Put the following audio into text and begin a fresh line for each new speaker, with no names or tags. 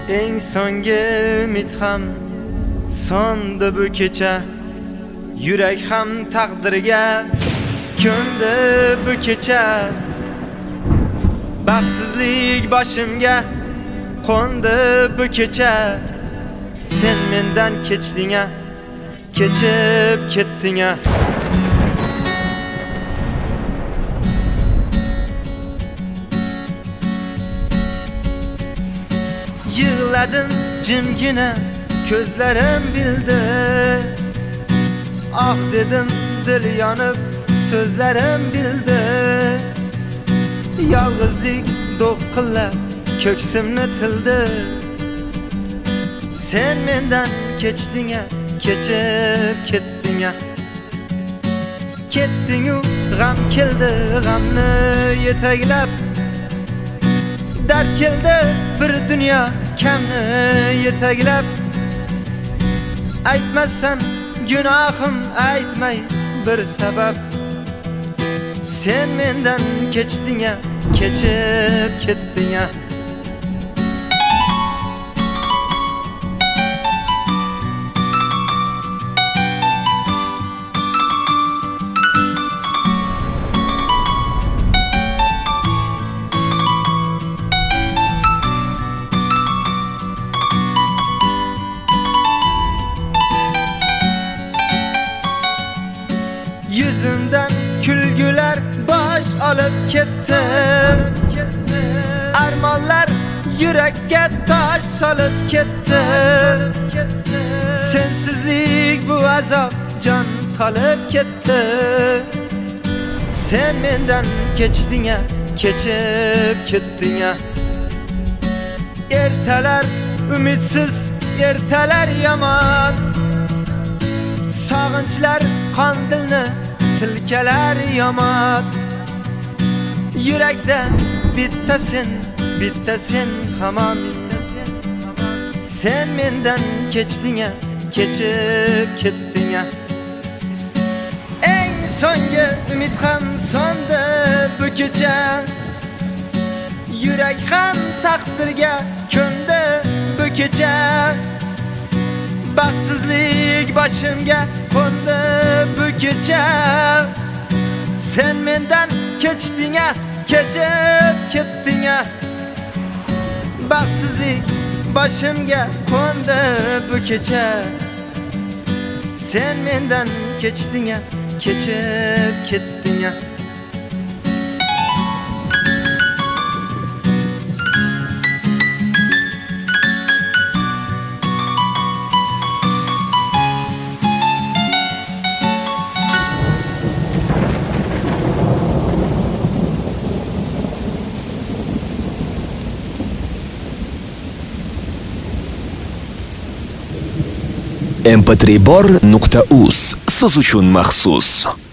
Eng so'nggi umid ham so'ndi bu kecha. Yurak ham taqdirga ko'ndi bu kecha. Baxtsizlik boshimga qo'ndi bu kecha. Sen mendan kechding-a, kechib ketding-a. Yig'ladim jimgina, ko'zlarim bildi. Ah dedim, dil yonib, so'zlarim bildi. Yolg'izlik do'qillab ko'ksimni tildi. Sen mendan kechding-a, kechib ketding-a. Ketding-u g'am keldi, g'amni yetaklab. Dard keldi bir dunyo kamni yetaklab. Aytmasan gunohim, aytmay bir sabab. Sen mendan kechding-a, kechib ketding-a. Yüzümden külgüler baş alıp gitti. Armonlar yürekке taş salıp gitti. Sensizlik bu azap can kalıp gitti. Sen mendan kechding-a, kechib ketding-a. Ertalar umidsiz, ertalar yomon. Sog'inchlar qandilni tilkalar yomon. Yurakda bitta sen hamon. Sen mendan kechding-a, kechib ketding-a. Eng so'nggi umid ham so'ndi bu kecha. Yurak ham taqdirga ko'ndi bu kecha. Baxtsizlik boshimga qo'ndi bu kecha. Sen mendan kechding-a, kechib ketding-a. Baxtsizlik boshimga qo'ndi bu kecha. Sen mendan kechding-a, kechib ketding-a.
mp3bor.uz siz uchun maxsus.